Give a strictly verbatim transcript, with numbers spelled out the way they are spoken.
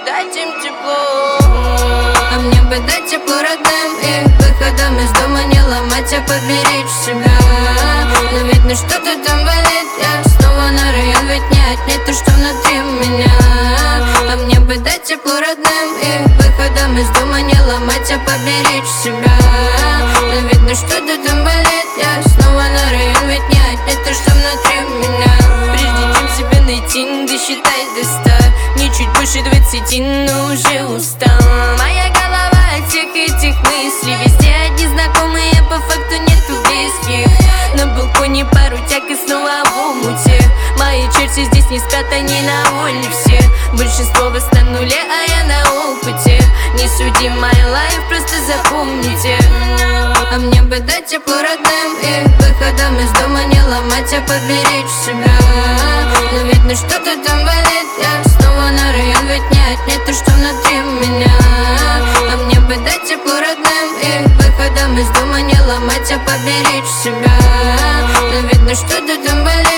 дать им тепло. А мне бы дать тепло родным и выходом из дома не ломать, а поберечь себя. Но видно, что-то там болит, я снова на район, ведь не отнять то, что внутри меня. А мне бы дать тепло родным и выходом из дома не ломать, а поберечь себя. Но видно, что-то там болит, я снова на район, ведь не отнять то, что внутри меня. Прежде чем себя найти, досчитай до ста. Мне чуть больше двадцати, но уже устала. Моя голова от всех этих мыслей. Везде одни знакомые, по факту нету близких. На балконе пару тяг и снова в омуте. Мои черти здесь не спят, они на воле все. Большинство вас на нуле, а я на опыте. Не суди мой лайф, просто запомните. А мне бы дать тепло родным и выходом из дома не ломать, а поберечь себя. Но видно, что-то там болит, я снова на район, ведь не отнять то, что внутри меня. А мне бы дать тепло родным и выходом из дома не ломать, а поберечь себя. Но видно, что-то там болит.